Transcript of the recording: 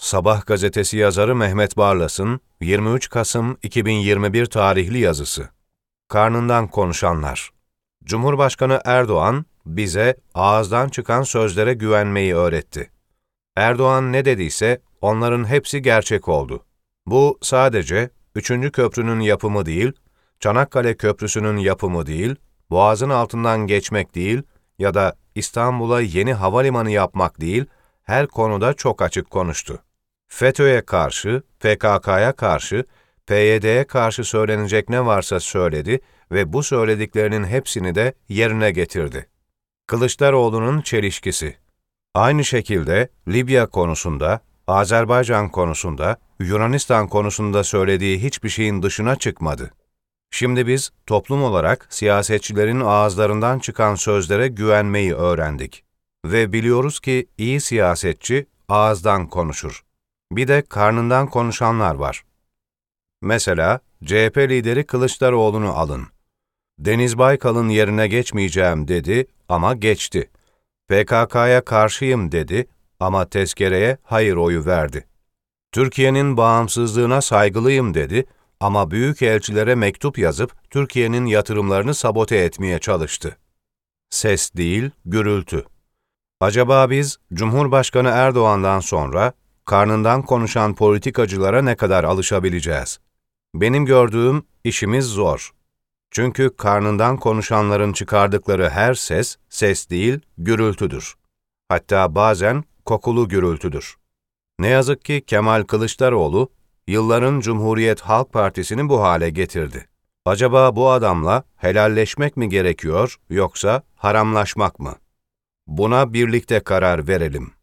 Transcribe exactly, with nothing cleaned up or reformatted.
Sabah gazetesi yazarı Mehmet Barlas'ın yirmi üç Kasım iki bin yirmi bir tarihli yazısı. Karnından konuşanlar. Cumhurbaşkanı Erdoğan bize ağızdan çıkan sözlere güvenmeyi öğretti. Erdoğan ne dediyse onların hepsi gerçek oldu. Bu sadece üçüncü köprünün yapımı değil, Çanakkale Köprüsü'nün yapımı değil, Boğaz'ın altından geçmek değil ya da İstanbul'a yeni havalimanı yapmak değil, her konuda çok açık konuştu. FETÖ'ye karşı, P K K'ya karşı, P Y D'ye karşı söylenecek ne varsa söyledi ve bu söylediklerinin hepsini de yerine getirdi. Kılıçdaroğlu'nun çelişkisi. Aynı şekilde Libya konusunda, Azerbaycan konusunda, Yunanistan konusunda söylediği hiçbir şeyin dışına çıkmadı. Şimdi biz toplum olarak siyasetçilerin ağızlarından çıkan sözlere güvenmeyi öğrendik. Ve biliyoruz ki iyi siyasetçi ağızdan konuşur. Bir de karnından konuşanlar var. Mesela C H P lideri Kılıçdaroğlu'nu alın. Deniz Baykal'ın yerine geçmeyeceğim dedi ama geçti. P K K'ya karşıyım dedi ama tezkereye hayır oyu verdi. Türkiye'nin bağımsızlığına saygılıyım dedi ama büyükelçilere mektup yazıp Türkiye'nin yatırımlarını sabote etmeye çalıştı. Ses değil, gürültü. Acaba biz Cumhurbaşkanı Erdoğan'dan sonra karnından konuşan politikacılara ne kadar alışabileceğiz? Benim gördüğüm işimiz zor. Çünkü karnından konuşanların çıkardıkları her ses, ses değil, gürültüdür. Hatta bazen kokulu gürültüdür. Ne yazık ki Kemal Kılıçdaroğlu, yılların Cumhuriyet Halk Partisi'ni bu hale getirdi. Acaba bu adamla helalleşmek mi gerekiyor yoksa haramlaşmak mı? Buna birlikte karar verelim.